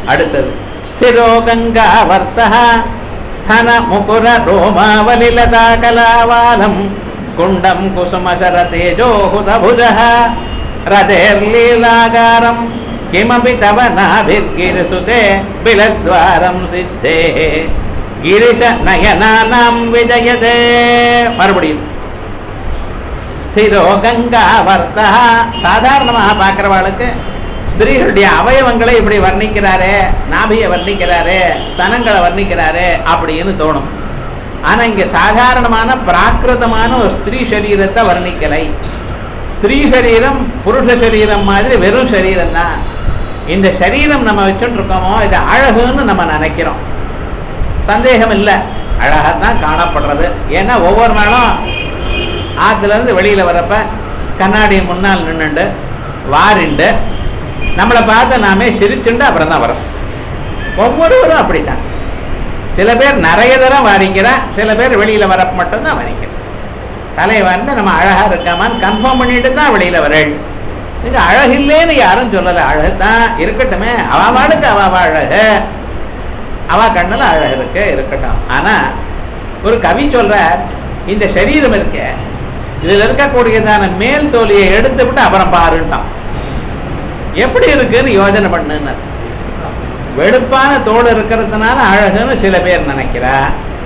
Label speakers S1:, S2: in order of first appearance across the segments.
S1: அடுத்தது ஸ்திரோ கங்காவர்த்தः ஸ்தன முகுர ரோமாவலிலதா கலாவாலம் குண்டம் குசுமசர தேஜோஹுதபுஜः ரதேர்லீலாகாரம் கிமபி தவ நாபிர்கிரிசுதே பிலத்வாரம் சித்தே கிரிஷ நயனானாம் விஜயதே. மறுபடியும் ஸ்திரோ கங்காவர்த்தா. சாதாரணமாக பார்க்கிறவாளுக்கு ஸ்திரீகளுடைய அவயவங்களை இப்படி வர்ணிக்கிறாரே, நாபியை வர்ணிக்கிறாரே, ஸ்தனங்களை வர்ணிக்கிறாரே அப்படின்னு தோணும். ஆனா இங்க சாதாரணமான பிராகிருதமான ஒரு ஸ்திரீ சரீரத்தை வர்ணிக்கலை. ஸ்திரீ சரீரம் புருஷ சரீரம் மாதிரி வெறும் சரீரம் தான். இந்த சரீரம் நம்ம வச்சுட்டு இருக்கோமோ இது அழகுன்னு நம்ம நினைக்கிறோம். சந்தேகம் இல்லை, அழகாத்தான் காணப்படுறது. ஏன்னா ஒவ்வொரு நாளும் ஆத்துல இருந்து வெளியில வரப்ப கண்ணாடி முன்னால் நின்றுண்டு வாரிண்டு நம்மளை பார்த்து நாமே சிரிச்சுண்டு அப்புறம் தான் வரோம். ஒவ்வொருவரும் அப்படித்தான். சில பேர் நிறைய தரம் வாரிக்கிறா, சில பேர் வெளியில வரப்ப மட்டும்தான் வாரிக்கிறேன். தலையை வந்து நம்ம அழகா இருக்காமான்னு கன்ஃபார்ம் பண்ணிட்டு தான் வெளியில வரேன். இது அழகில்லேன்னு யாரும் சொல்லலை. அழகுதான் இருக்கட்டுமே, அவாளுக்கு அவாவா அழகு, அவா கண்ணுல அழகு இருக்கு இருக்கட்டும். ஆனா ஒரு கவி சொல்ற, இந்த சரீரம் இருக்க இதுல இருக்கக்கூடியதான மேல் தோலியை எடுத்து விட்டு அப்புறம் பாருட்டான். எப்படி இருக்குன்னு யோஜனை பண்ணுன்னு. வெளுப்பான தோல் இருக்கிறதுனால அழகுன்னு சில பேர் நினைக்கிறா,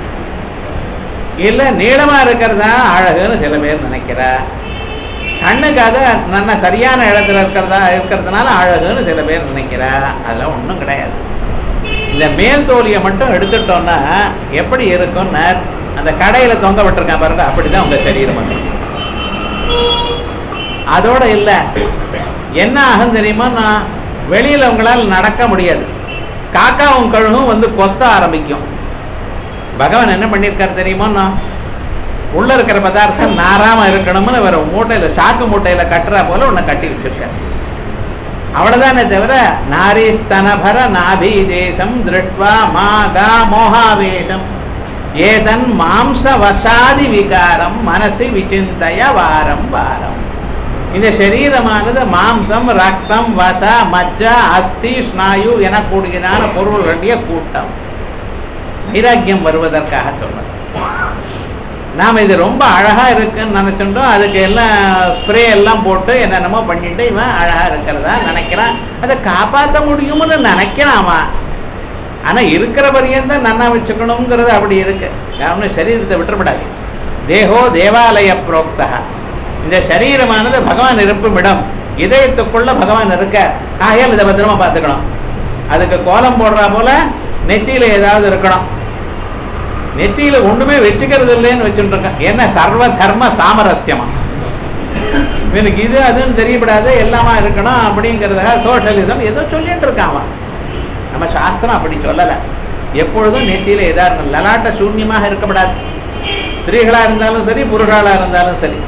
S1: இல்ல நீளமா இருக்கிறதா அழகுன்னு சில பேர் நினைக்கிறா, கண்ணுக்காக நல்ல சரியான இடத்துல இருக்கிறதுனால அழகுன்னு சில பேர் நினைக்கிறா. அதெல்லாம் ஒன்றும் கிடையாது. இந்த மேல் தோலியை மட்டும் எடுத்துட்டோம்னா எப்படி இருக்கும்னா அந்த கடையில தொங்க விட்டுருக்கான் பாருங்க, அப்படிதான் உங்க சரீரம் வந்து. அதோட இல்ல என்ன ஆகும் தெரியுமா, வெளியில உங்களால் நடக்க முடியாது. காக்காவும் கழுகும் வந்து கொத்த ஆரம்பிக்கும். பகவான் என்ன பண்ணியிருக்காரு தெரியுமா, உள்ள இருக்கிற பதார்த்தம் நாராம இருக்கணும்னு வேற மூட்டையில சாக்கு மூட்டையில கட்டுறா போல உன்னை கட்டி வச்சிருக்காரு. அவ்வளவுதானே தவிர நாரி ஸ்தனபர நாபி தேசம் திருட்வா மாகா மோகாவேஷம் ஏதன் மாம்ச வசாதி விகாரம் மனசு விசிந்தய வாரம் வாரம். இந்த சரீரமானது மாம்சம், ரத்தம், வச, மஜ்ஜா, அஸ்தி, ஸ்நாயு எனக்கூடியதான பொருளுடைய கூட்டம். வைராக்கியம் வருவதற்காக சொல்றது. நாம் இது ரொம்ப அழகா இருக்குன்னு நினைச்சுட்டோம், அதுக்கு எல்லாம் ஸ்ப்ரே எல்லாம் போட்டு என்னென்னமோ பண்ணிட்டு இவன் அழகா இருக்கிறதா நினைக்கிறான். அதை காப்பாற்ற முடியும்னு நினைக்கிறாமா. ஆனா இருக்கிற பரியந்தான் நன்னா வச்சுக்கணுங்கிறது அப்படி இருக்கு. அவனு சரீரத்தை விட்டுறப்படாது. தேகோ தேவாலய புரோக்தா. இந்த சரீரமானது பகவான் இருப்பும் இடம். இதயத்துக்குள்ள பகவான் இருக்க. ஆகையால் இதை பத்திரமா பார்த்துக்கணும். அதுக்கு கோலம் போடுறா போல நெத்தியில ஏதாவது இருக்கணும். நெத்தியில ஒண்ணுமே வச்சுக்கிறது இல்லைன்னு வச்சுட்டு இருக்கேன். என்ன சர்வ தர்ம சாமரஸ்யமா, எனக்கு இது அதுன்னு தெரியப்படாது, எல்லாமா இருக்கணும் அப்படிங்கிறதுக்காக சோஷலிசம் ஏதோ சொல்லிட்டு இருக்கான். நம்ம சாஸ்திரம் அப்படி சொல்லலை. எப்பொழுதும் நெத்தியில ஏதாவது லலாட்ட சூன்யமாக இருக்கப்படாது. ஸ்திரீகளா இருந்தாலும் சரி, புருஷாளா இருந்தாலும் சரி.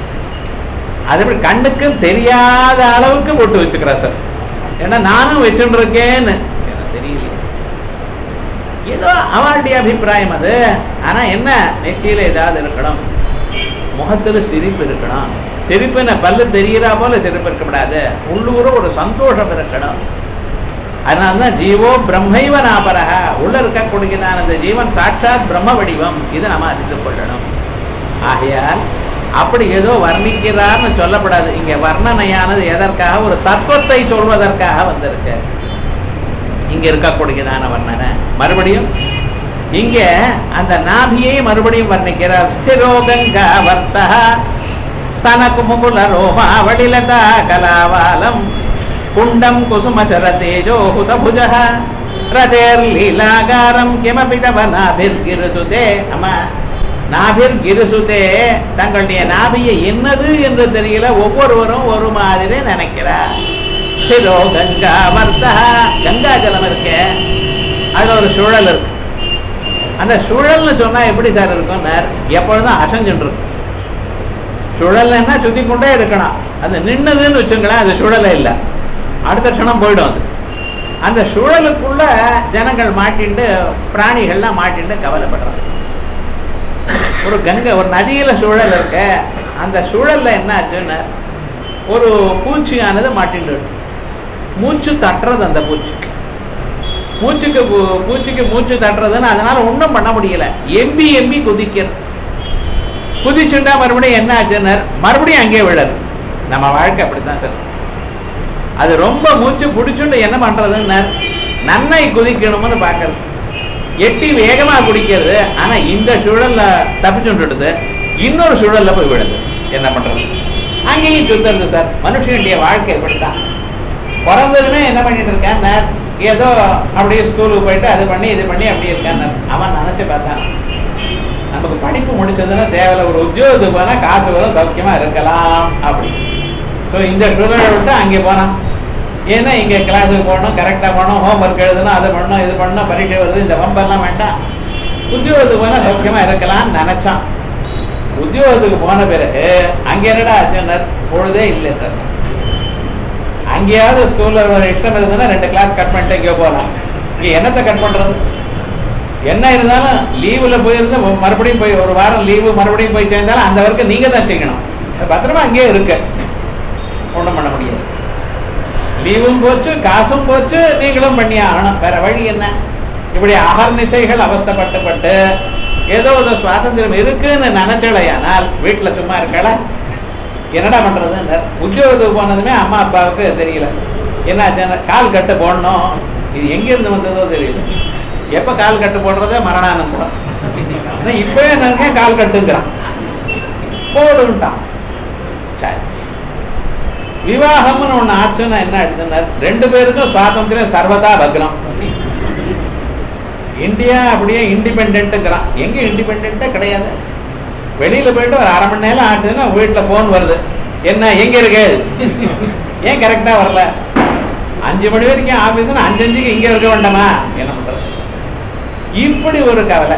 S1: அதுபடி கண்ணுக்கு தெரியாத அளவுக்கு போட்டு வச்சுக்கிறா சார். ஏன்னா நானும் வச்சுட்டு இருக்கேன்னு எனக்கு தெரியலையே, ஏதோ அவளுடைய அபிப்பிராயம் அது. ஆனா என்ன, நெத்தியில ஏதாவது இருக்கணும், முகத்துல சிரிப்பு இருக்கணும். சிரிப்புன்னு பல்லு தெரிகிறா போல சிரிப்பு இருக்கப்படாது, உள்ளூர ஒரு சந்தோஷம் இருக்கணும். அதனால்தான் ஜீவோ பிரம்மைவ நாபரக. உள்ள இருக்கக்கூடியதான அந்த ஜீவன் சாட்சாத் பிரம்ம வடிவம். இதை நம்ம அறிந்து கொள்ளணும். ஆகையால் அப்படி ஏதோ வர்ணிக்கிறார்னு சொல்லப்படாது. இங்க வர்ணனையானது எதற்காக, ஒரு தத்துவத்தை சொல்வதற்காக வந்திருக்கு. இங்க இருக்கக்கூடியதான வர்ணனை மறுபடியும் இங்க அந்த நாபியை மறுபடியும் வர்ணிக்கிறார். ஸ்திரோகங்கா வர்த்தா ஸ்தனகுமுகுல ரோமா வடிலதா கலாவாலம் குண்டம் குசுமசர தேஜோஹுதபுஜஹ ரதேர்லீலாகாரம் கிமபி தவ நாபிர்கிருசுதே. அம்மா, நாபிர்கிருசுதே, தங்களுடைய நாபியை என்னது என்று தெரியல, ஒவ்வொருவரும் ஒரு மாதிரி நினைக்கிறார். ஸ்திரோ கங்கா வர்த்தா. கங்கா ஜலம் இருக்கு, அதுல ஒரு சுழல் இருக்கு. அந்த சுழல்னு சொன்னா எப்படி சார் இருக்கும், எப்பொழுதும் அசைஞ்சுட்டு இருக்கும். சுழல்னா சுத்தி கொண்டே இருக்கணும். அது நின்னதுன்னு வச்சுங்களேன், அது சுழலை இல்லை, அடுத்த க்ஷணம் போயிடும். அது அந்த சுழலுக்குள்ள ஜனங்கள் மாட்டிண்டு, பிராணிகள்லாம் மாட்டிண்டு கவலைப்படுறாங்க. ஒரு கங்கை, ஒரு நதியில சுழல் இருக்க, அந்த சுழல்ல என்ன ஆச்சுன்னு ஒரு பூச்சியானது மாட்டிண்டு மூச்சு தட்டுறது. அந்த பூச்சி பூச்சிக்கு மூச்சு தட்டுறதுன்னு அதனால ஒன்றும் பண்ண முடியல. எம்பி குதிக்கிறது. குதிச்சுட்டா மறுபடியும் என்ன ஆச்சுன்னு மறுபடியும் அங்கேயே விழது. நம்ம வாழ்க்கை அப்படித்தான் சார். அது ரொம்ப மூச்சு பிடிச்சுட்டு என்ன பண்றதுன்னு நன்மை குதிக்கணும்னு பார்க்கறது, எட்டி வேகமா குடிக்கிறது. ஆனா இந்த சூழல்ல தப்பிச்சுட்டுடுது, இன்னொரு சூழல்ல போய் விடுது. என்ன பண்றது? அங்கேயும் சுத்துறது சார். மனுஷனுடைய வாழ்க்கை எப்படித்தான். பிறந்ததுமே என்ன பண்ணிட்டு இருக்கேன், ஏதோ அப்படியே ஸ்கூலுக்கு போயிட்டு அது பண்ணி இது பண்ணி அப்படி இருக்கான்னு அவன் நினைச்சு பார்த்தான். நமக்கு படிப்பு முடிச்சதுன்னா தேவையில்ல, ஒரு உத்தியோகத்துக்கு போனா காசு வரும், சௌக்கியமா இருக்கலாம் அப்படி. ஸோ இந்த சூழலை விட்டு அங்கே போனான். ஏன்னா இங்கே கிளாஸுக்கு போகணும், கரெக்டாக போகணும், ஹோம் ஒர்க் எழுதணும், அதை பண்ணணும், இது பண்ணணும், பரீட்சை வருது, இந்த வம்பெல்லாம் வேண்டாம், உத்தியோகத்துக்கு போனால் சௌக்கியமாக இருக்கலாம்னு நினச்சான். உத்தியோகத்துக்கு போன பிறகு அங்கே என்னடா ஆச்சுன்னா பொழுதே இல்லை சார். அங்கேயாவது ஸ்கூலில் ஒரு இஷ்டம் இருந்ததுன்னா 2 கிளாஸ் கட் பண்ணிட்டு இங்கே போகலாம். இங்கே என்னத்தை கட் பண்ணுறது? என்ன இருந்தாலும் லீவில் போயிருந்து மறுபடியும் போய் ஒரு வாரம் லீவு மறுபடியும் போய் சேர்ந்தாலும் அந்த வரைக்கும் நீங்கள் தான் செய்யணும். பத்திரமா அங்கேயே இருக்கு, ஒன்றும் பண்ண முடியாது. லீவும் போச்சு, காசும் போச்சு, நீங்களும் பண்ணி ஆகணும். வேற வழி என்ன? இப்படி அகர்நிசைகள் அவஸ்தப்பட்டு ஏதோ ஒரு சுவாதந்திரம் இருக்குன்னு நினைச்சலையானால் வீட்டில் சும்மா இருக்கல, என்னடா பண்றதுன்னு. உத்தியோகத்துக்கு போனதுமே அம்மா அப்பாவுக்கு தெரியல. என்ன கால் கட்டு போடணும், இது எங்கிருந்து வந்ததோ தெரியல. எப்ப கால் கட்டு போடுறதே மரணானந்தரம். இப்பவே நினைக்க கால் கட்டுங்கிறான், போடுன்ட்டான். சரி, விவாகம்னு ஒண்ணு ஆச்சுன்னா என்ன ஆயிடுதுன்னா 2 பேருக்கும் சுவாதந்திரம் சர்வதா பக்ரம். இந்தியா அப்படியே இண்டிபெண்ட்ங்கிறான். எங்க இண்டிபெண்டே கிடையாது. வெளியில போயிட்டு ஒரு 1/2 மணி நேரம் ஆட்டுதுன்னா வீட்டுல போன் வருது, என்ன எங்க இருக்கு, ஏன் கரெக்டா வரல, 5 மணி வரைக்கும் ஆபீஸ்னா 5:05 இங்க இருக்க வேண்டாமா, என்ன பண்றது? இப்படி ஒரு கவலை.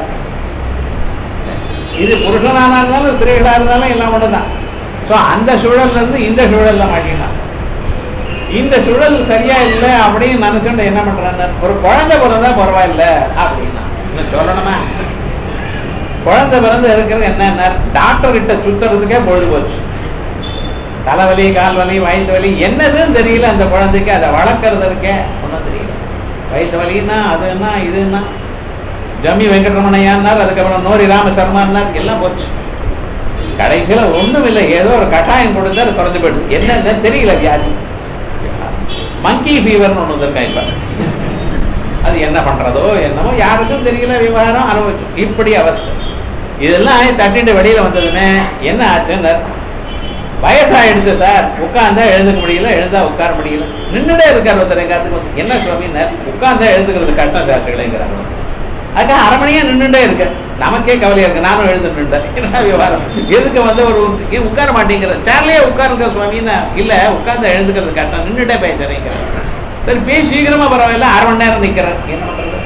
S1: இது புருஷனாக இருந்தாலும் ஸ்திரீகளா இருந்தாலும் எல்லாம் ஒண்ணுதான். ஸோ அந்த சூழல்ல இருந்து இந்த சூழல்ல மாட்டினான். இந்த சூழல் சரியா இல்லை அப்படின்னு நினைச்சுட்டு என்ன பண்றாங்க, ஒரு குழந்தை பிறந்தா பரவாயில்ல அப்படின்னா சொல்லணுமா? குழந்தை பிறந்து இருக்கிறது என்ன, டாக்டர் கிட்ட சுத்துறதுக்கே பொழுது போச்சு. தலைவலி, கால் வலி, வயிற்று வலி என்னதுன்னு தெரியல அந்த குழந்தைக்கு. அதை வளர்க்கறதுக்கே ஒன்றும் தெரியல. வயிற்று வலின்னா அதுன்னா இதுன்னா ஜம்மி வெங்கட்ரமணையான்னார், அதுக்கப்புறம் நோரி ராமசர்மான்னார், எல்லாம் போச்சு. கடைசியில் ஒன்றும் இல்லை, ஏதோ ஒரு கட்டாயம் கொடுத்து அது குறைஞ்சு போயிடுது. என்னன்னு தெரியல வியாதி. மங்கி ஃபீவர்னு ஒன்று வந்திருக்கா இப்ப. அது என்ன பண்றதோ என்னமோ யாருக்கும் தெரியல. விவகாரம் அனுபவிச்சோம். இப்படி அவஸ்தை. இதெல்லாம் தட்டிட்டு வெளியில வந்ததுமே என்ன ஆச்சுன்னு, வயசாயிடுச்சு சார், உட்கார்ந்தா எழுந்துக்க முடியல, எழுந்தா உட்கார முடியல, நின்றுடே இருக்காரு ஒருத்தர். எங்காத்துக்கு என்ன சுவாமின்னு, உட்கார்ந்தா எழுந்துக்கிறது கட்டம் சார்ட்டுகளேங்கிறாங்க. அதுக்காக 1/2 மணியா நின்றுட்டே இருக்கு. நமக்கே கவலையா இருக்கு, நானும் எழுந்துட்டேன். என்ன விவகாரம், எதுக்கு வந்து ஒரு உட்கார மாட்டேங்கிற, சேர்லயே உட்காருங்க சுவாமின்னு. இல்ல உட்கார்ந்து எழுந்துக்கிறது கட்டம், நின்றுட்டே பேசுறேங்கிற. சரி பேசி சீக்கிரமா பரவாயில்ல, 1/2 மணி நேரம் நிக்கிறேன், என்ன பண்றது?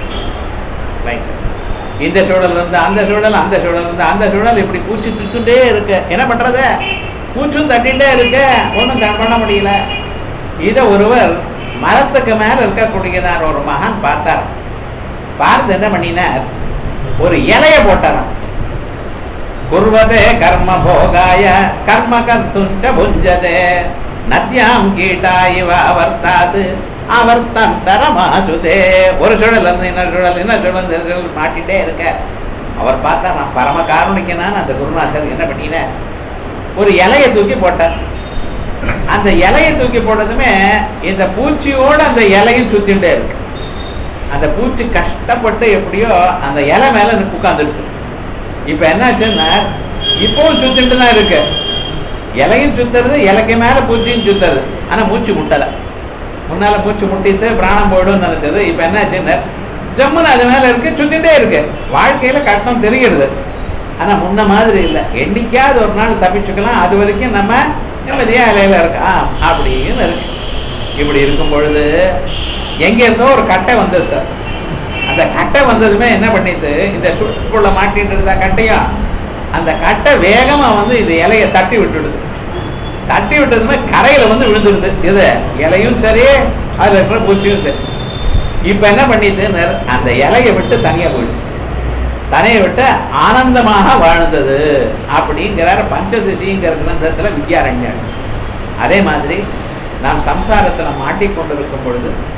S1: இந்த சூழல் இருந்து அந்த சூழல், அந்த சூழல் இருந்து அந்த சூழல், இப்படி பூச்சி சுத்துட்டே இருக்கு. என்ன பண்றது? பூச்சும் தட்டிகிட்டே இருக்கு, ஒன்றும் பண்ண முடியல. இதை ஒருவர் மரத்துக்கு மேல இருக்கக்கூடியதான் ஒரு மகான் பார்த்தார். பார்த்து என்ன பண்ணினார், ஒரு இலைய போட்டாராம். குர்வதே கர்ம போகாய கர்ம கர்த்துஞ்ச புஞ்சதே நத்யாம் கீட்டா இவ அவர்த்தாது அவர்த்தந்தரமாசுதே. ஒரு சுழல் இருந்து இன்னொரு சுழல், இன்னொரு சுழல் மாட்டிகிட்டே இருக்க. அவர் பார்த்தா நான் பரம காரணிக்கனான்னு அந்த குருநாதர் என்ன பண்ணின, ஒரு இலையை தூக்கி போட்டார். அந்த இலையை தூக்கி போட்டதுமே இந்த பூச்சியோட அந்த இலையும் சுத்திட்டே இருக்கு. அந்த பூச்சி கஷ்டப்பட்டு எப்படியோ அந்த இலை மேல உட்கார்ந்துருச்சு. இப்ப என்னாச்சுன்னா இப்பவும் சுத்திட்டு தான் இருக்கு. இலையும் சுத்துறது, இலைக்கு மேல பூச்சியும் சுத்துறது. ஆனா மூச்சு முட்டலை. முன்னால பூச்சி முட்டிட்டு பிராணம் போயிடும் நினைச்சது. இப்ப என்னாச்சுன்னா ஜம்முன்னு அது மேல இருக்கு, சுத்திட்டே இருக்கு. வாழ்க்கையில கஷ்டம் தெரிகிறது, ஆனா முன்ன மாதிரி இல்லை. என்னைக்காவது ஒரு நாள் தப்பிச்சுக்கலாம், அது வரைக்கும் நம்ம நிம்மதியா இலையில இருக்கா அப்படின்னு இருக்கு. இப்படி இருக்கும் பொழுது எங்க இருந்தோ ஒரு கட்டை வந்தது சார். அந்த கட்டை வந்ததுமே என்ன பண்ணிட்டு, இந்த சுற்றுக்குள்ள மாட்டிட்டு இருந்தா கட்டையும், அந்த கட்டை வேகமா வந்து இந்த இலையை தட்டி விட்டுடுது. தட்டி விட்டதுமே கரையில வந்து விழுந்துடுது. இது இலையும் சரி, அதுல இருக்கிற பூச்சியும் சரி. இப்ப என்ன பண்ணிட்டு அந்த இலையை விட்டு தனியா போயிடுது. தனியை விட்டு ஆனந்தமாக வாழ்ந்தது அப்படிங்கிறார் பஞ்சதிசிங்கிற கிரந்தத்துல வித்யாரண்யர். அதே மாதிரி நாம் சம்சாரத்துல மாட்டிக்கொண்டிருக்கும் பொழுது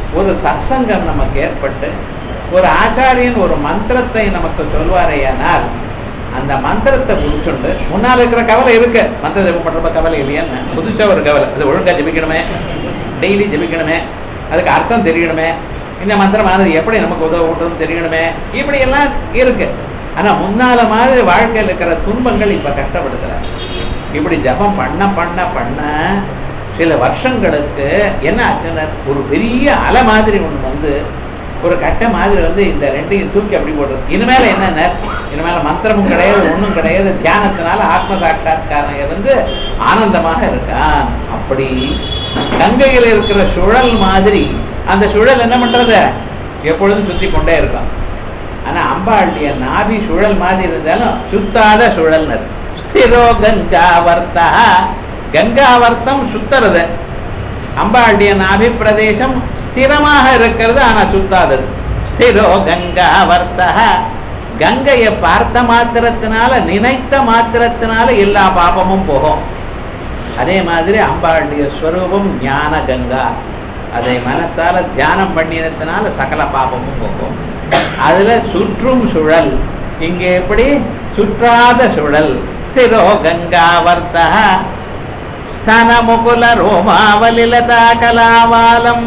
S1: ஒரு சத்சங்கம் நமக்கு ஏற்பட்டு ஒரு ஆச்சாரியன் ஒரு மந்திரத்தை நமக்கு சொல்வாரேயானால் அந்த மந்திரத்தை முடிச்சுண்டு முன்னால் இருக்கிற கவலை இருக்கு, மந்திர ஜபம் பண்ணுறப்ப கவலை இல்லையான்னு புதுசாக ஒரு கவலை, அது ஒழுங்காக ஜபிக்கணுமே, டெய்லி ஜபிக்கணுமே, அதுக்கு அர்த்தம் தெரியணுமே, இந்த மந்திரமானது எப்படி நமக்கு உதவுன்னு தெரியணுமே, இப்படியெல்லாம் இருக்கு. ஆனால் முன்னால மாதிரி வாழ்க்கையில் இருக்கிற துன்பங்கள் இப்போ கஷ்டப்படுத்தல. இப்படி ஜபம் பண்ண பண்ண பண்ண சில வருஷங்களுக்கு என்ன ஆச்சுன்னா ஒரு பெரிய அலை மாதிரி ஒன்று வந்து ஒரு கட்டை மாதிரி வந்து இந்த ரெண்டையும் தூக்கி அப்படி போடுறது. இனிமேல் என்னென்ன, இனிமேல் மந்திரமும் கிடையாது, ஒன்றும் கிடையாது, தியானத்தினால ஆத்ம சாட்சாத்காரம் இருந்து ஆனந்தமாக இருக்கான். அப்படி கங்கையில் இருக்கிற சுழல் மாதிரி அந்த சுழல் என்ன பண்றது, எப்பொழுதும் சுற்றி கொண்டே இருக்கும். ஆனால் அம்பாளுடைய நாபி சுழல் மாதிரி இருந்தாலும் சுத்தாத சுழல்னு இருக்கு. ஸ்திரோ கங்காவர்த்தா, கங்காவர்த்தம் சுத்துறது. அம்பாளுடைய நாபி பிரதேசம் ஸ்திரமாக இருக்கிறது, ஆனால் சுத்தாதது. ஸ்திரோ கங்காவர்த்தா, கங்கையை பார்த்த மாத்திரத்தினால நினைத்த மாத்திரத்தினால எல்லா பாபமும் போகும். அதே மாதிரி அம்பாளுடைய ஸ்வரூபம் ஞான கங்கா, அதை மனசால தியானம் பண்ணினத்தினால சகல பாபமும் போகும். அதுல சுற்றும் சுழல், இங்கே எப்படி சுற்றாத சுழல். சிரோ கங்காவர்த்தா ஸ்தன முகுல ரோமாவலிலதா கலாவாலம்.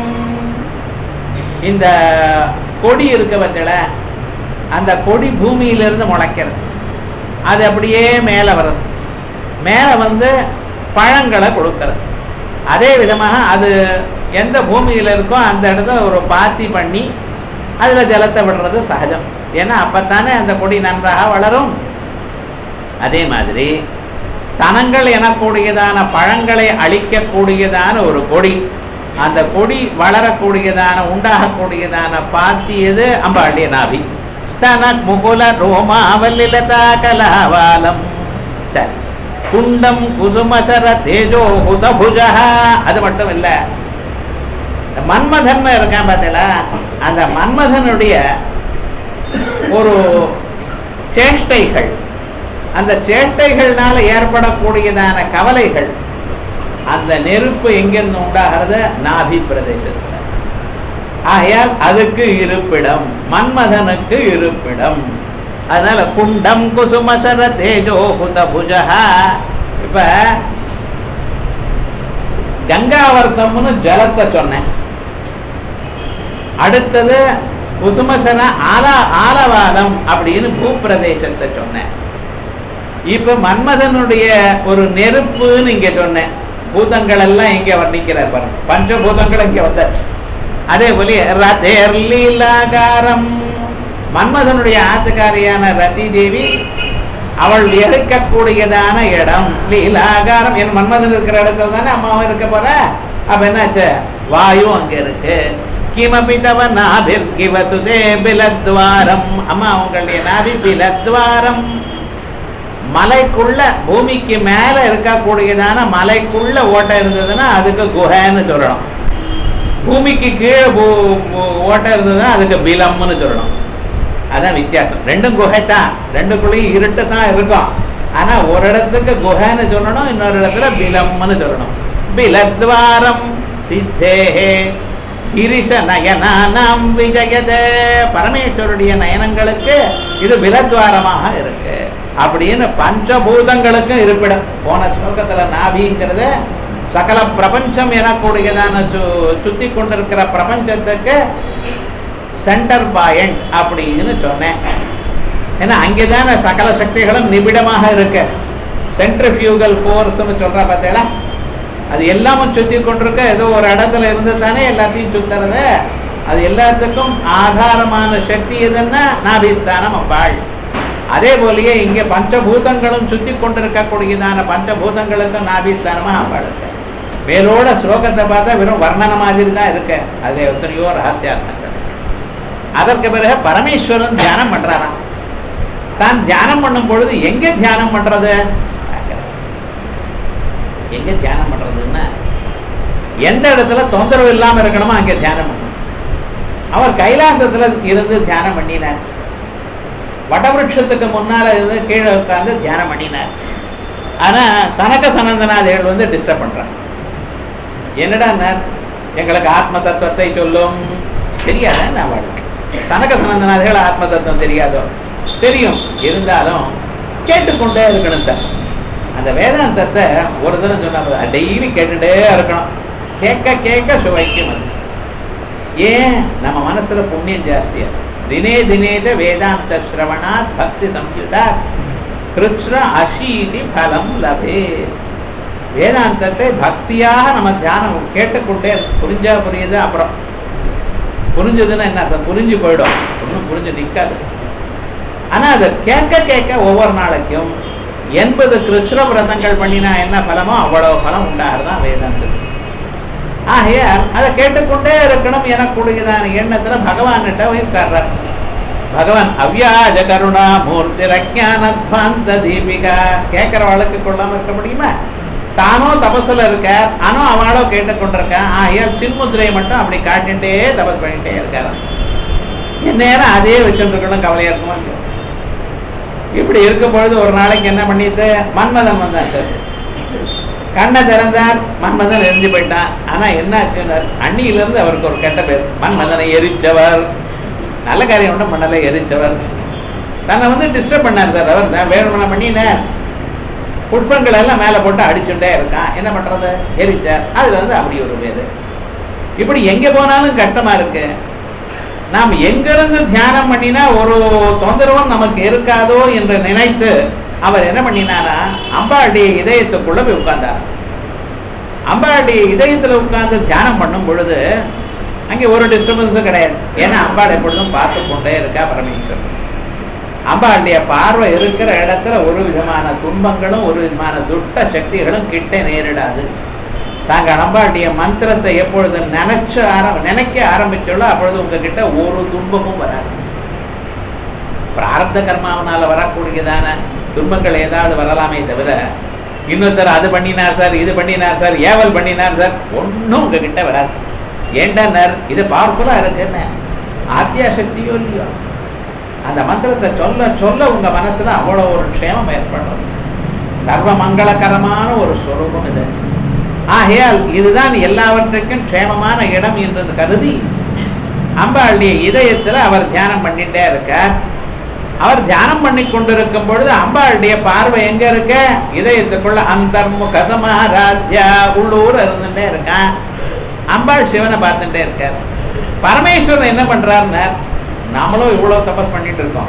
S1: இந்த கொடி இருக்க பட்சல, அந்த கொடி பூமியிலிருந்து முளைக்கிறது, அது அப்படியே மேலே வருது, மேலே வந்து பழங்களை கொடுக்கறது. அதே விதமாக அது எந்த பூமியில் இருக்கோ அந்த இடத்துல ஒரு பாத்தி பண்ணி அதில் ஜலத்தை விடுறது சகஜம். ஏன்னா அப்பத்தானே அந்த கொடி நன்றாக வளரும். அதே மாதிரி ஸ்தனங்கள் எனக்கூடியதான பழங்களை அளிக்கக்கூடியதான ஒரு கொடி, அந்த கொடி வளரக்கூடியதான உண்டாகக்கூடியதான பாத்தி எது, அம்பாளுடைய நாபி. ஸ்தன முகுல ரோமாவலிலதா கலாவாலம். சரி, குண்டம் குசுமசர தேஜோ ஹுதபுஜா. அது மட்டும் இல்லை, மன்மதன் இருக்கான் பார்த்தீங்களா, அந்த மன்மதனுடைய ஒரு சேஷ்டைகள், அந்த சேஷ்டைகள்னால ஏற்படக்கூடியதான கவலைகள், அந்த நெருப்பு எங்கிருந்து உண்டாகிறது, நாபி பிரதேசத்தில். ஆகையால் அதுக்கு இருப்பிடம், மன்மதனுக்கு இருப்பிடம். அதனால குண்டம் குசுமசர தேஜோ ஹுதபுஜா. இப்ப கங்காவர்த்தம்னு ஜலத்தை சொன்னேன், அடுத்தது குசுமசன ஆலவாலம் அப்படின்னு பூப்பிரதேசத்தை சொன்னேன். இப்ப மன்மதனுடைய ஒரு நெருப்புன்னு இங்க சொன்னேன். பூதங்கள் எல்லாம் இங்க வர்ணிக்கிறார் பாருங்க, பஞ்சபூதங்கள் இங்க வந்தாச்சு. அதே போல ரதேர்லீலாகாரம், மன்மதனுடைய ஆத்துக்காரியான ரதி தேவி, அவள் இருக்கக்கூடியதான இடம் லீலாகாரம். என் மன்மதன் இருக்கிற இடத்துல தானே அம்மாவும் இருக்க போற. அப்ப என்னாச்சு, வாயு அங்க இருக்கு. கிமபி தவ நாபிர் கிவசுதே பிலத்வாரம், அம்மா உங்களுடைய நாபி பிலத்வாரம். மலைக்குள்ள, பூமிக்கு மேல இருக்கக்கூடியதான மலைக்குள்ள ஓட்டை இருந்ததுன்னா அதுக்கு குஹைன்னு சொல்லணும். பூமிக்கு கீழே ஓட்டை இருந்ததுன்னா அதுக்கு பிலம்னு சொல்லணும். அதான் வித்தியாசம். ரெண்டும் குகை தான், ரெண்டுக்குள்ளேயும் இருட்டு தான் இருக்கும். ஆனா ஒரு இடத்துக்கு குஹைன்னு சொல்லணும், இன்னொரு இடத்துல பிலம்னு சொல்லணும். பிலத்வாரம் சித்தேஹே கிரிஷ நயனானாம் விஜயதே. பரமேஸ்வருடைய நயனங்களுக்கு இது பிலத்வாரமாக இருக்கு அப்படின்னு பஞ்சபூதங்களுக்கும் இருப்பிடம். போன ஸ்லோகத்துல நாபிங்கிறது சகல பிரபஞ்சம் எனக்கூடியதான சுத்தி கொண்டிருக்கிற பிரபஞ்சத்துக்கு சென்டர் பாயிண்ட் அப்படின்னு சொன்னேன். ஏன்னா அங்கேதான சகல சக்திகளும் நிபிடமாக இருக்கு. சென்ட்ரிஃபியூகல் ஃபோர்ஸ்ன்னு சொல்ற பார்த்தீங்களா, அது எல்லாமும் சுத்தி கொண்டிருக்க. ஏதோ ஒரு இடத்துல இருந்து தானே எல்லாத்தையும் சுத்துறது. அது எல்லாத்துக்கும் ஆதாரமான சக்தி எதுன்னா நாபிஸ்தானம் அம்பாள். அதே போலயே இங்க பஞ்சபூதங்களும் சுத்தி கொண்டிருக்கக்கூடியதான பஞ்சபூதங்களுக்கும் நாபிஸ்தானமா அம்பாள் இருக்கு. மேலோட ஸ்லோகத்தை பார்த்தா வெறும் வர்ணன மாதிரி தான் இருக்கு, அதுல எத்தனையோ ரகசியார்த்தங்கள். அதற்கு பிறகு பரமேஸ்வரன் தியானம் பண்றாராம். தான் தியானம் பண்ணும் பொழுது எங்க தியானம் பண்றது, எங்க தியானம் பண்றதுன்னா எந்த இடத்துல தொந்தரவு இல்லாம இருக்கணுமோ அங்க தியானம் பண்ணணும். அவர் கைலாசத்துல இருந்து தியானம் பண்ணினார். வடவிருட்சத்துக்கு முன்னால இருந்து கீழே உட்கார்ந்து தியானம் பண்ணினார். ஆனா சனக சனந்தனாதிகள் வந்து டிஸ்டர்ப் பண்றாங்க. என்னடா எங்களுக்கு ஆத்ம தத்துவத்தை சொல்லும். தெரியாத அவளுக்கு சனக சனந்தனாதிகள் ஆத்ம தத்துவம் தெரியாதோ? தெரியும். இருந்தாலும் கேட்டுக்கொண்டே இருக்கணும் சார். அந்த வேதாந்தத்தை ஒரு தரம் சொன்னா டெய்லி கேட்டுட்டே இருக்கணும். கேட்க கேட்க சுவைக்கும். அது ஏன்? நம்ம மனசுல புண்ணியம் ஜாஸ்தியா. தினே தினேத வேதாந்த ஸ்ரவணாத் பக்தி சம்யுதா கிருஷ்ண அஷீதி பலம் லபே. வேதாந்தத்தை பக்தியாக நம்ம தியானம் கேட்டுக்கொண்டே புரிஞ்சா புரியுது. அப்புறம் புரிஞ்சதுன்னா என்ன அர்த்தம்? புரிஞ்சு போயிடும், ஒன்றும் புரிஞ்சு நிற்காது. ஆனா அதை கேட்க கேட்க ஒவ்வொரு நாளைக்கும் 80 கிருஷ்ண விரதங்கள் பண்ணினா என்ன பலமோ அவ்வளவு பலம் உண்டாகிறதான் வேதாந்தத்துக்கு. ஆகையால் அதை கேட்டுக்கொண்டே இருக்கணும் எனக்குடையதான எண்ணத்துல பகவான்கிட்ட உட்கார்றார். பகவான் அவ்யாஜ கருணா மூர்த்தி ரஜானத்வாந்த தீபிகா. கேட்கிற வழக்கு கொள்ளாம இருக்க முடியுமா? தானோ தபசுல இருக்கார், ஆனோ அவளோ கேட்டுக்கொண்டிருக்கான். ஆகையால் சின்முத்திரையை மட்டும் அப்படி காட்டிகிட்டே தபஸ் பண்ணிட்டே இருக்காராம். என் நேரம் அதே வச்சுட்டு இருக்கணும், கவலையா இருக்குமா? இப்படி இருக்கும் பொழுது ஒரு நாளைக்கு என்ன பண்ணிட்டு மன்மதன் வந்தான் சார். கண்ணை திறந்தார், மன்மதன் எரிஞ்சு போயிட்டான். ஆனா என்ன ஆச்சுன்னார், அன்னியிலிருந்து அவருக்கு ஒரு கெட்ட பேர், மன்மதனை எரிச்சவர். நல்ல காரியம் ஒன்றும் பண்ணல, எரிச்சவர். தன்னை டிஸ்டர்ப் பண்ணார் சார். அவர் தான் வேணும்னா பண்ணினார். புட்பங்கள் எல்லாம் மேலே போட்டு அடிச்சுட்டே இருக்கான். என்ன பண்றது? எரிச்சார். அதுல அப்படி ஒரு பேரு. இப்படி எங்க போனாலும் கஷ்டமா இருக்கு. நாம் எங்கிருந்து தியானம் பண்ணினா ஒரு தொந்தரவும் நமக்கு இருக்காதோ என்று நினைத்து அவர் என்ன பண்ணினாரா, அம்பாளுடைய இதயத்துக்குள்ள போய் உட்கார்ந்தார். அம்பாளுடைய இதயத்துல உட்கார்ந்து தியானம் பண்ணும் பொழுது அங்கே ஒரு டிஸ்டர்பன்ஸும் கிடையாது. ஏன்னா அம்பாள் எப்பொழுதும் பார்த்து கொண்டே இருக்கா பரமேஸ்வரன். அம்பாளுடைய பார்வை இருக்கிற இடத்துல ஒரு விதமான துன்பங்களும் ஒரு விதமான துட்ட சக்திகளும் கிட்ட நேரிடாது. தாங்கள் அம்பாளுடைய மந்திரத்தை எப்பொழுது நினைக்க ஆரம்பிச்சோளோ அப்பொழுது உங்ககிட்ட ஒரு துன்பமும் வராது. பிராரப்த கர்மாவனால வரக்கூடியதான துன்பங்கள் ஏதாவது வரலாமே தவிர இன்னொருத்தர் அது பண்ணினார் சார், இது பண்ணினார் சார், ஏவல் பண்ணினார் சார், ஒன்றும் உங்ககிட்ட வராது. ஏண்டனர் இது பவர்ஃபுல்லா இருக்குன்னு ஆத்தியா சக்தியோ இல்லையோ, அந்த மந்திரத்தை சொல்ல சொல்ல உங்க மனசுல அவ்வளோ ஒரு க்ஷேமம் ஏற்படும். சர்வ மங்களகரமான ஒரு ஸ்வரூபம் இது. ஆகையால் இதுதான் எல்லாவற்றுக்கும் க்ஷேமமான இடம் என்று கருதி அம்பாளுடைய இதயத்துல அவர் தியானம் பண்ணிட்டே இருக்கார். அவர் தியானம் பண்ணி கொண்டிருக்கும் பொழுது அம்பாளுடைய பார்வை எங்க இருக்க? இதயத்துக்குள்ள அந்தர்முக சமாராத்யா உள்ளூர் இருந்துட்டே இருக்கான். அம்பாள் சிவனை பார்த்துட்டே இருக்கார். பரமேஸ்வரன் என்ன பண்றாருன்னா, நாமளும் இவ்வளவு தபஸ் பண்ணிட்டு இருக்கோம்,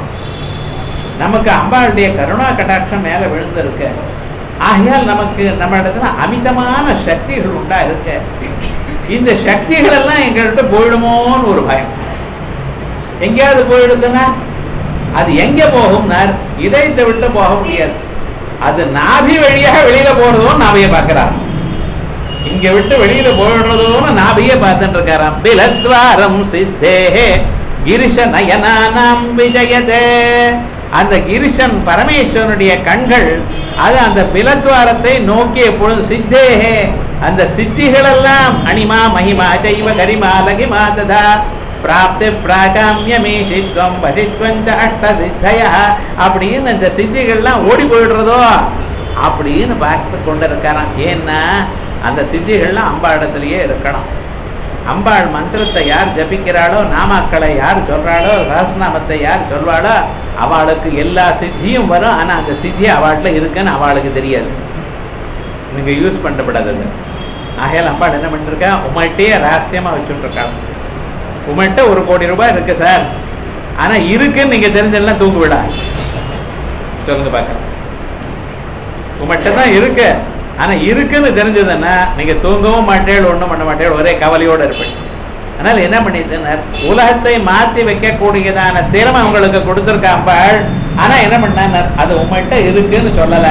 S1: நமக்கு அம்பாளுடைய கருணா கடாட்சம் மேல விழுந்து இருக்கு. ஆகையால் நமக்கு நம்ம இடத்துல அமிதமான சக்திகள் உண்டா இருக்கு. இந்த சக்திகள் எல்லாம் எங்கள்கிட்ட போயிடுமோன்னு ஒரு பயம். எங்கேயாவது போயிடுதுன்னா அது எங்க போகும்னா இதயத்தை விட்டு போக முடியாது. அது நாபி வழியாக வெளியில போறதும் நாபியை பார்க்கிறார். இங்க விட்டு வெளியில போயிடுறதும் நாபியை பார்த்துட்டு இருக்காராம். பிலத்வாரம் சித்தே கிரிஷ நயனானாம் விஜயதே. அந்த கிரிஷன் பரமேஸ்வரனுடைய கண்கள் அது அந்த பிலத்வாரத்தை நோக்கி எப்பொழுது சித்தேகே அந்த சித்திகள் எல்லாம் அனிமா மகிமா ஜைவ கரிமா லகிமா ததா பிராப்தி பிராகாமியமேஷித்வம் வசித்வஞ்ச அஷ்ட சித்தயா அப்படின்னு இந்த சித்திகள்லாம் ஓடி போயிடுறதோ அப்படின்னு பார்த்து கொண்டு இருக்காராம். ஏன்னா அந்த சித்திகள்லாம் அம்பாடத்திலேயே இருக்கணும். அம்பாள் மந்திரத்தை யார் ஜபிக்கிறாளோ, நாமாக்களை யார் சொல்றாளோ, சஹஸ்ரநாமத்தை யார் சொல்வாளோ அவளுக்கு எல்லா சித்தியும் வரும். ஆனா அந்த சித்தி அவள்கிட்ட இருக்குன்னு அவளுக்கு தெரியாது, நீங்க யூஸ் பண்ணப்படாதது. ஆகையால் அம்பாள் என்ன பண்ணிருக்கா, உங்கள்கிட்டயே ரகசியமா வச்சுட்டு இருக்காள். உங்கள்கிட்ட 1 கோடி ரூபாய் இருக்கு சார், ஆனா இருக்குன்னு நீங்க தெரிஞ்செல்லாம் தூங்க விடா. சொல்லுங்க பார்க்க, உங்கள்கிட்ட தான் இருக்கு, ஆனா இருக்குன்னு தெரிஞ்சதுன்னா நீங்க தூங்கவும் மாட்டேள், ஒண்ணும் பண்ண மாட்டேள், ஒரே கவலையோட இருப்பேன். அதனால என்ன பண்ணிதுன்னா உலகத்தை மாற்றி வைக்கக்கூடியதான திறமை உங்களுக்கு கொடுத்துருக்க அம்பாள். ஆனா என்ன பண்ண, அது உங்கள்கிட்ட இருக்குன்னு சொல்லல.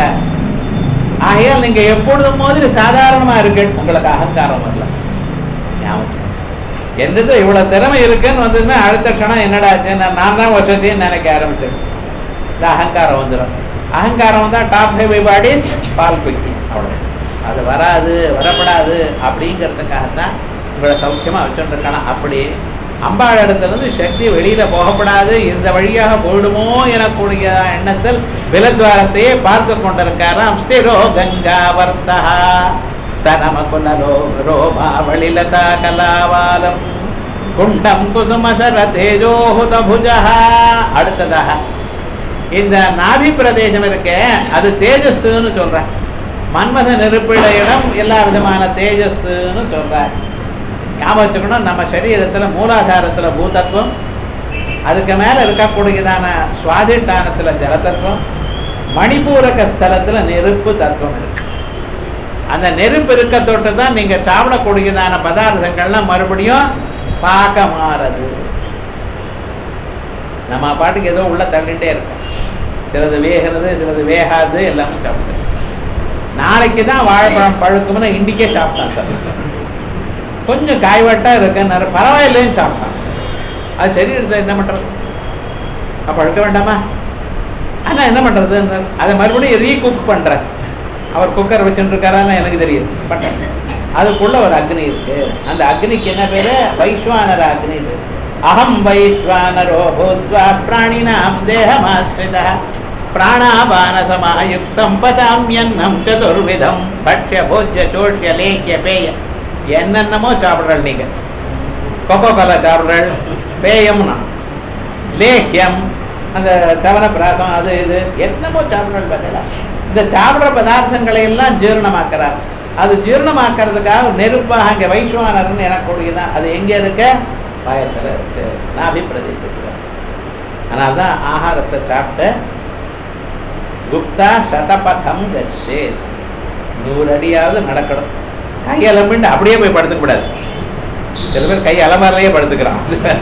S1: ஆகையால் நீங்க எப்பொழுதும் மாதிரி சாதாரணமா இருக்கு, உங்களுக்கு அகங்காரம் வரல. என்னது இவ்வளவு திறமை இருக்குன்னு வந்ததுன்னா அடுத்த க்ஷணம் என்னடாச்சு, நான் தான் வசதின்னு நினைக்க ஆரம்பிச்சேன். இந்த அகங்காரம் வந்துடும். அகங்காரம் வந்தா top heavy bodies fall quickly, அவ்வளோ. அது வராது, வரப்படாது அப்படிங்கிறதுக்காகத்தான் உங்களை சௌக்கியமா வச்சுட்டு இருக்கலாம். அப்படி அம்பாள் இடத்துலேருந்து சக்தி வெளியில போகப்படாது, இந்த வழியாக போயிடுமோ எனக்கூடிய எண்ணத்தில் விலத்வாரத்தையே பார்த்து கொண்டிருக்காராம். ஸ்திரோ கங்கா வர்த்தா स्तनमकुलरो रोमावलिलता कलावालम குண்டம் குசுமசர தேஜோஹுத புஜஹ. அடுத்ததாக இந்த நாபி பிரதேசம் இருக்கே அது தேஜஸ்ன்னு சொல்ற. மன்மத நெருப்பிட இடம் எல்லா விதமான தேஜஸ்ன்னு சொல்ற. ஞாபகம் வச்சுக்கணும், நம்ம சரீரத்துல மூலாதாரத்துல பூதத்துவம், அதுக்கு மேல இருக்கக்கூடியதான சுவாதிஷ்டானத்துல ஜலதத்துவம், மணிப்பூரக ஸ்தலத்துல நெருப்பு தத்துவம் இருக்கு. அந்த நெருப்பு இருக்க தொட்டு தான் நீங்க சாப்பிடக்கூடியதான பதார்த்தங்கள்லாம் மறுபடியும் பார்க்க மாறது. நம்ம பாட்டுக்கு ஏதோ உள்ள தள்ளிட்டே இருக்கும். சிலது வேகிறது, சிலது வேகாது, எல்லாமே சாப்பிட்டு. நாளைக்கு தான் வாழைப்பழம் பழுக்கும்னா இண்டிக்கே சாப்பிட்டான் சார். கொஞ்சம் காய்வட்டா இருக்கு, பரவாயில்லைன்னு சாப்பிட்டான். அது சரி எடுத்த என்ன பண்றது? பழுக்க வேண்டாமா? ஆனா என்ன பண்றது? அதை மறுபடியும் ரீகுக் பண்ற. அவர் குக்கர் வச்சுட்டு இருக்காரான்னு எனக்கு தெரியுது, பண்றேன். அதுக்குள்ள ஒரு அக்னி இருக்கு. அந்த அக்னிக்கு என்ன பேரு? வைஸ்வானர அக்னி. அகம் வைஸ்வானரோ பூத்வா பிராணினாம் தேகமாஸ்ரிதः பிராணாபான சமாயுக்தம் பதாம்யன்னம் சதுர்விதம் பட்சிய போஜ்ய சோஷ்ய லேக்கிய பேய. என்னென்னமோ சாப்பிட்றல் நீங்க. கொக்கோ கோலா சாப்பிட்றல், பேயம்னா லேக்கியம், அந்த சவன பிராசம், அது இது என்னமோ சாப்பிட்றல். பார்த்தீங்களா? இந்த சாப்பிட்ற பதார்த்தங்களை எல்லாம் ஜீரணமாக்குறார். அது ஜீரணமாக்குறதுக்காக நெருப்பாக அங்கே வைஸ்வானர்னு எனக்கூடியதான். அது எங்க இருக்க? பயத்தில் இருக்கு, நாபி பிரதேசத்தில். அதனால தான் ஆகாரத்தை சாப்பிட்டு குப்தா சதபதம் கட்சி 100 அடியாவது நடக்கணும். கை அலம்பிண்டு அப்படியே போய் படுத்துக்க கூடாது. சில பேர் கை அலமாரிலேயே படுத்துக்கிறான்.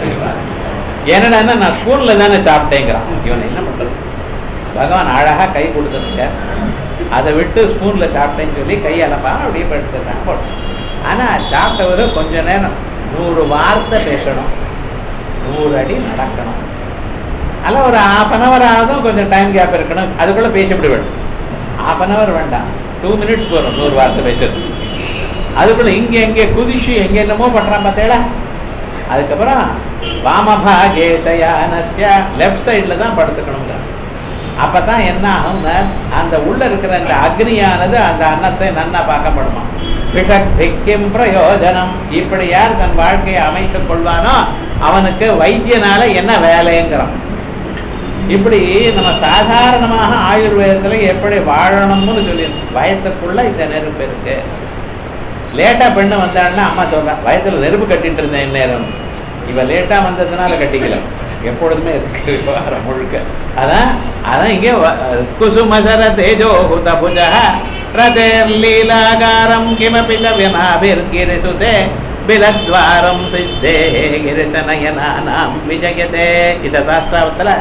S1: என்னடா நான் ஸ்பூன்ல தானே சாப்பிட்டேங்கிறான். இவனை என்ன பண்றது? பகவான் அழகா கை கொடுத்துருக்க, அதை விட்டு ஸ்பூன்ல சாப்பிட்டேன்னு சொல்லி கை அலம்பாம அப்படியே படுத்துதான் போட்டோம். ஆனா சாப்பிட்டவர் கொஞ்ச நேரம் 100 வார்த்தை பேசணும், 100 அடி நடக்கணும். அல்ல ஒரு 1/2 hour ஆகுதும் கொஞ்சம் டைம் கேப் இருக்கணும். அதுக்குள்ள பேசிவிட வேண்டும். 1/2 hour வேண்டாம், 2 minutes போறோம் 100 வார்த்தை பேசுறது. அதுக்குள்ள இங்க எங்கே குதிச்சு எங்க என்னமோ பண்றான் பார்த்தேடா. அதுக்கப்புறம் வாமபாகேசயானஸ்ய லெஃப்ட் சைட்ல தான் படுத்துக்கணுங்க. அப்பதான் என்ன ஆகும்னா அந்த உள்ள இருக்கிற அந்த அக்னியானது அந்த அன்னத்தை நன்னா பார்க்கப்படுமா. பிஷக்திக்கும் பிரயோஜனம். இப்படி யார் தன் வாழ்க்கையை அமைத்துக் கொள்வானோ அவனுக்கு வைத்தியனால என்ன வேலைங்கிறான். இப்படி நம்ம சாதாரணமாக ஆயுர்வேதத்துல எப்படி வாழணும்னு சொல்லி வயத்துக்குள்ள இந்த நெருப்பு இருக்கு. லேட்டா பெண்ணு வந்தாள்னா அம்மா சொல்றேன், வயத்துல நெருப்பு கட்டிட்டு இருந்தேன் இந்நேரம். இவ லேட்டா வந்ததுனால கட்டிக்கல, எப்பொழுதுமே இருக்கு வாரம் முழுக்க. அதான் இங்கே குசுமசர தேஜோஹுத புஜஹ ரதேர்லீலாகாரம் கிமபி தவ்யமாபிர்கிரிசுதே பிலத்வாரம் சித்தே கிரிசனயனானாம் விஜயதே. இத சாஸ்திராவத்துல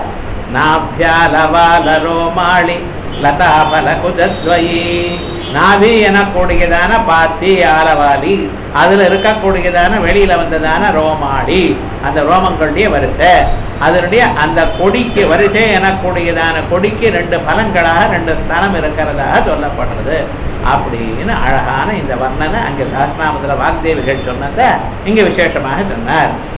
S1: நாபியாலவாலரோமாளி லதாபல குஜத்வயி. நாவி எனக்கூடியதான பாத்தி ஆலவாலி, அதுல இருக்கக்கூடியதான வெளியில வந்ததான ரோமாளி, அந்த ரோமங்களுடைய வரிசை, அதனுடைய அந்த கொடிக்கு வரிசை எனக்கூடியதான கொடிக்கு 2 பலங்களாக 2 ஸ்தானம் இருக்கிறதாக சொல்லப்படுறது. அப்படின்னு அழகான இந்த வர்ணனை அங்கே சாஸ்திராமத்துல வாக்தேவிகள் சொன்னதை இங்க விசேஷமாக சொன்னார்.